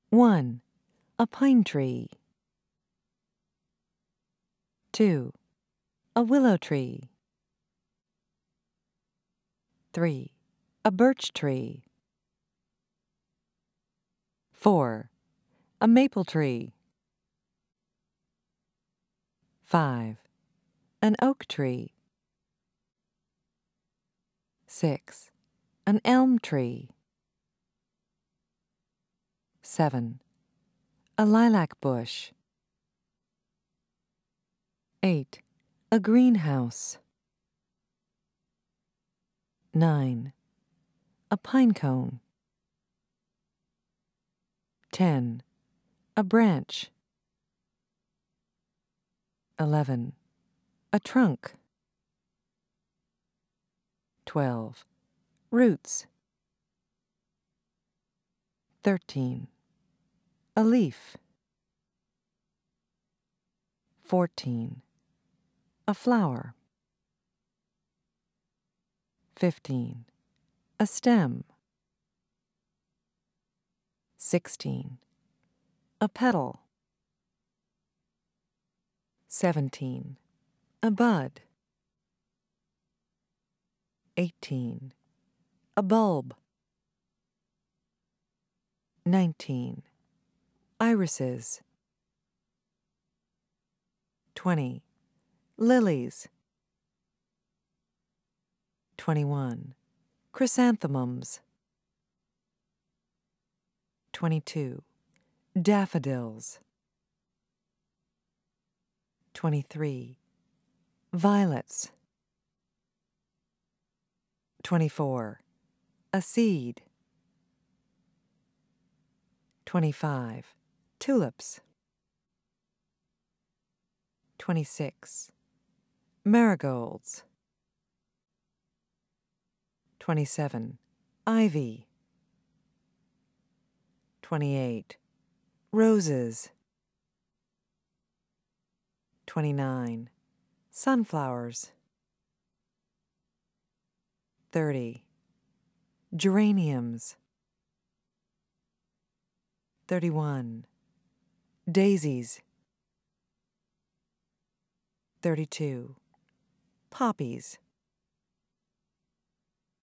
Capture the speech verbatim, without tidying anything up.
one. A pine tree. two. A willow tree. three. A birch tree. four. A maple tree. five. An oak tree. six. An elm tree. seven. A lilac bush. eight. A greenhouse. nine. A pine cone. ten. A branch. eleven. A trunk. twelve. Roots. thirteen. A leaf. fourteen. A flower. fifteen. A stem. sixteen. A petal. seventeen. A bud. eighteen. A bulb. nineteen. Irises. twenty. Lilies. twenty-one. Chrysanthemums. twenty-two. Daffodils. twenty-three. Violets. twenty-four. A seed. twenty-five. Tulips. twenty-six. Marigolds. twenty-seven. Ivy. twenty-eight. Roses. twenty-nine. Sunflowers. thirty. Geraniums. thirty-one. Daisies. thirty-two. Poppies.